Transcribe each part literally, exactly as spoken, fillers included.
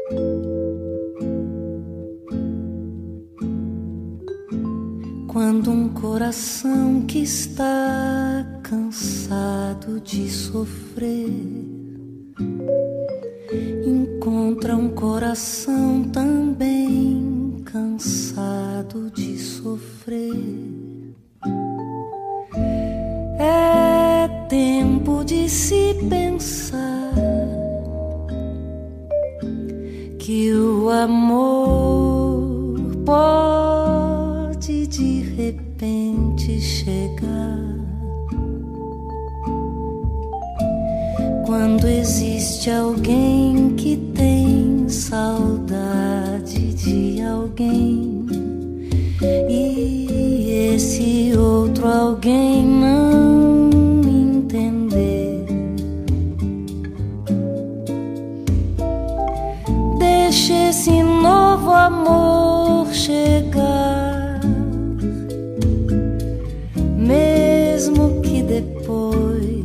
Quando um coração que está cansado de sofrer encontra um coração também cansado de sofrer, é tempo de se pensar que o amor pode de repente chegar. Quando existe alguém que tem saudade de alguém e esse outro alguém não entender, deixe esse novo amor chegar, mesmo que depois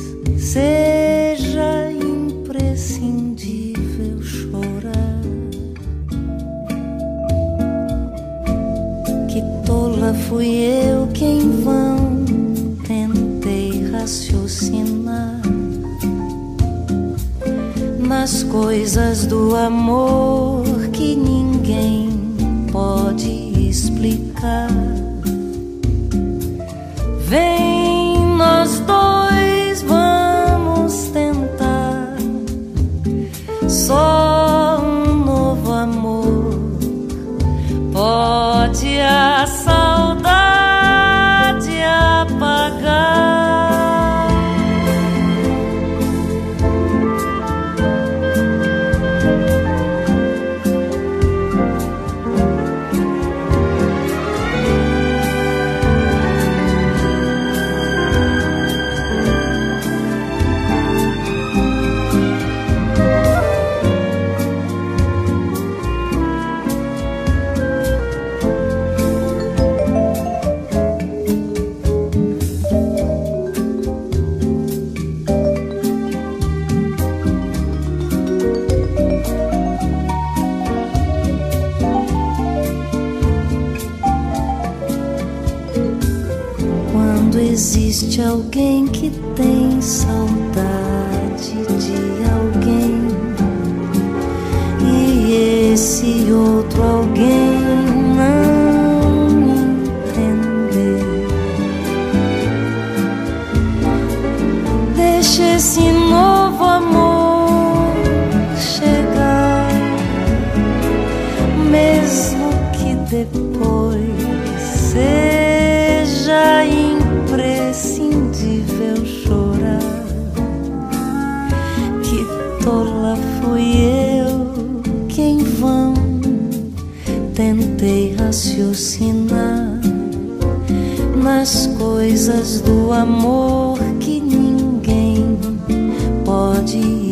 seja imprescindível chorar. Que tola fui eu que em vão tentei raciocinar nas coisas do amor que ninguém pode explicar. Vem, nós dois vamos tentar só um novo amor. Pode a saudade apagar. Existe alguém que tem saudade de alguém e esse outro alguém não entender, deixa esse novo amor chegar, mesmo que depois seja imprescindível chorar. Que tola fui eu que em vão tentei raciocinar nas coisas do amor que ninguém pode